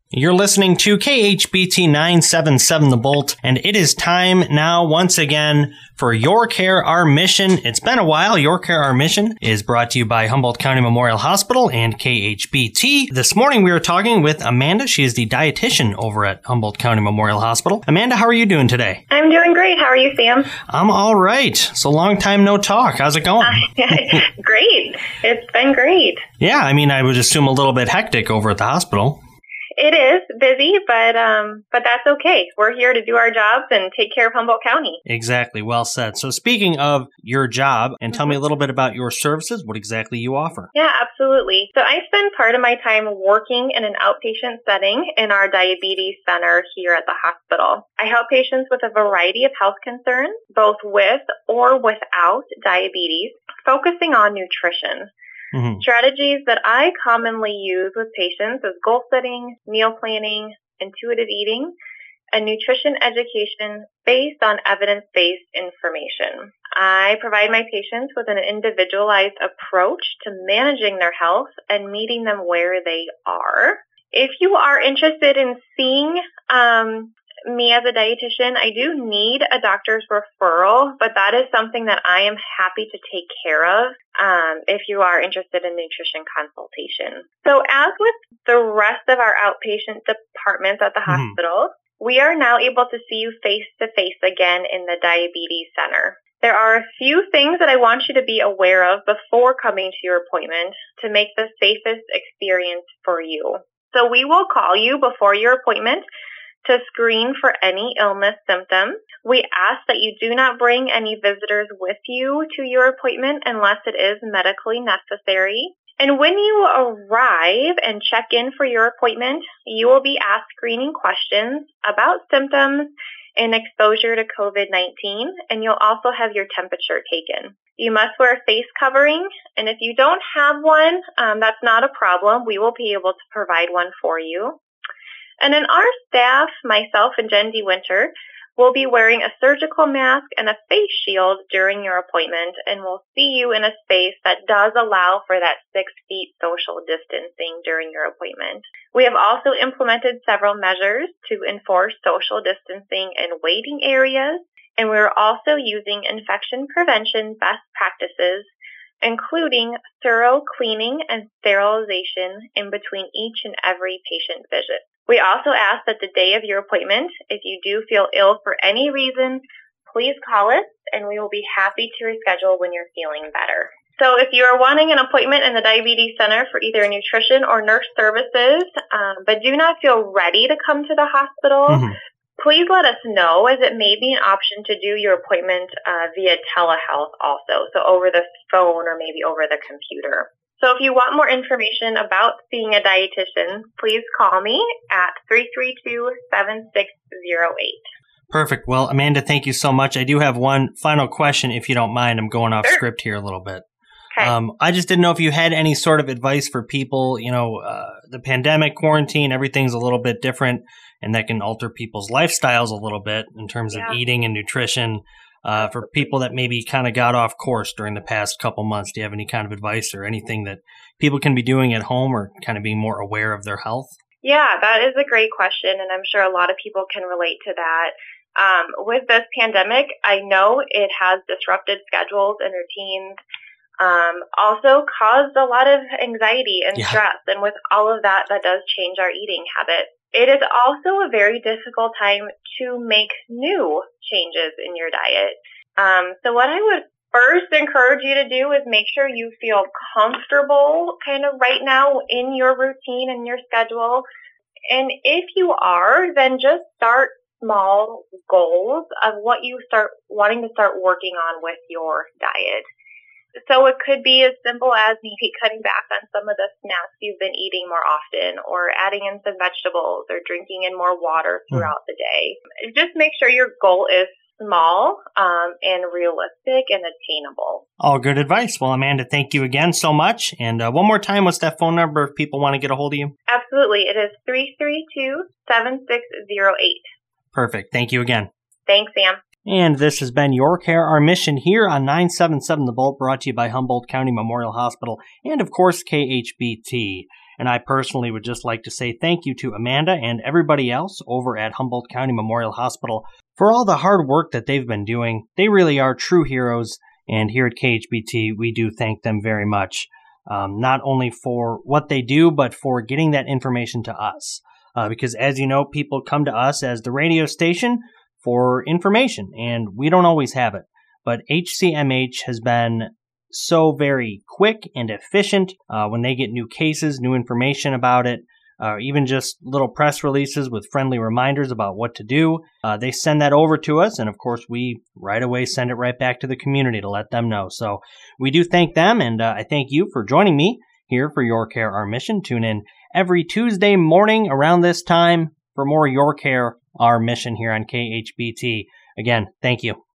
You're listening to KHBT 977 The Bolt, and it is time now once again for Your Care, Our Mission. It's been a while. Your Care, Our Mission is brought to you by Humboldt County Memorial Hospital and KHBT. This morning we are talking with Amanda. She is the dietitian over at Humboldt County Memorial Hospital. Amanda, how are you doing today? I'm doing great. How are you, Sam? I'm all right. So long time no talk. How's it going? Great. It's been great. Yeah, I would assume a little bit hectic over at the hospital. It is busy, but that's okay. We're here to do our jobs and take care of Humboldt County. Exactly. Well said. So speaking of your job, and tell me a little bit about your services, what exactly you offer. Yeah, absolutely. So I spend part of my time working in an outpatient setting in our diabetes center here at the hospital. I help patients with a variety of health concerns, both with or without diabetes, focusing on nutrition. Strategies that I commonly use with patients is goal setting, meal planning, intuitive eating, and nutrition education based on evidence-based information. I provide my patients with an individualized approach to managing their health and meeting them where they are. If you are interested in seeing me as a dietitian, I do need a doctor's referral, but that is something that I am happy to take care of if you are interested in nutrition consultation. So as with the rest of our outpatient departments at the hospital, we are now able to see you face-to-face again in the diabetes center. There are a few things that I want you to be aware of before coming to your appointment to make the safest experience for you. So we will call you before your appointment to screen for any illness symptoms. We ask that you do not bring any visitors with you to your appointment unless it is medically necessary. And when you arrive and check in for your appointment, you will be asked screening questions about symptoms and exposure to COVID-19, and you'll also have your temperature taken. You must wear a face covering, and if you don't have one, that's not a problem. We will be able to provide one for you. And then our staff, myself and Jen D. Winter, will be wearing a surgical mask and a face shield during your appointment, and we'll see you in a space that does allow for that 6 feet social distancing during your appointment. We have also implemented several measures to enforce social distancing in waiting areas, and we're also using infection prevention best practices, including thorough cleaning and sterilization in between each and every patient visit. We also ask that the day of your appointment, if you do feel ill for any reason, please call us and we will be happy to reschedule when you're feeling better. So if you are wanting an appointment in the Diabetes Center for either nutrition or nurse services, but do not feel ready to come to the hospital, please let us know, as it may be an option to do your appointment via telehealth also, so over the phone or maybe over the computer. So if you want more information about seeing a dietitian, please call me at 332-7608. Perfect. Well, Amanda, thank you so much. I do have one final question, if you don't mind. I'm going off script here a little bit. Okay. I just didn't know if you had any sort of advice for people. The pandemic, quarantine, everything's a little bit different, and that can alter people's lifestyles a little bit in terms of eating and nutrition. For people that maybe kind of got off course during the past couple months, do you have any kind of advice or anything that people can be doing at home or kind of being more aware of their health? Yeah, that is a great question, and I'm sure a lot of people can relate to that. With this pandemic, I know it has disrupted schedules and routines, also caused a lot of anxiety and stress, and with all of that, that does change our eating habits. It is also a very difficult time to make new changes in your diet. So what I would first encourage you to do is make sure you feel comfortable kind of right now in your routine and your schedule. And if you are, then just start small goals of what you start wanting to start working on with your diet. So it could be as simple as maybe cutting back on some of the snacks you've been eating more often, or adding in some vegetables, or drinking in more water throughout the day. Just make sure your goal is small and realistic and attainable. All good advice. Well, Amanda, thank you again so much. And one more time, what's that phone number if people want to get a hold of you? Absolutely. It is 332-7608. Perfect. Thank you again. Thanks, Sam. And this has been Your Care, Our Mission here on 977 The Bolt, brought to you by Humboldt County Memorial Hospital and, of course, KHBT. And I personally would just like to say thank you to Amanda and everybody else over at Humboldt County Memorial Hospital for all the hard work that they've been doing. They really are true heroes. And here at KHBT, we do thank them very much, not only for what they do, but for getting that information to us. Because as you know, people come to us as the radio station for information, and we don't always have it. But HCMH has been so very quick and efficient when they get new cases, new information about it, even just little press releases with friendly reminders about what to do. They send that over to us, and of course, we right away send it right back to the community to let them know. So we do thank them, and I thank you for joining me here for Your Care, Our Mission. Tune in every Tuesday morning around this time for more Your Care, Our Mission here on KHBT. Again, thank you.